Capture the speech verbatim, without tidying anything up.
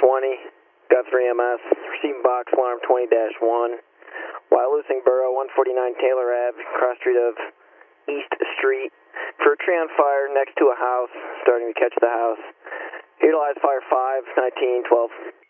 twenty, Guthrie M S, receiving box alarm twenty dash one. Wyalusing Borough, one forty-nine Taylor Ave, cross street of East Street. For a tree on fire next to a house, starting to catch the house. Utilize fire five, nineteen, twelve.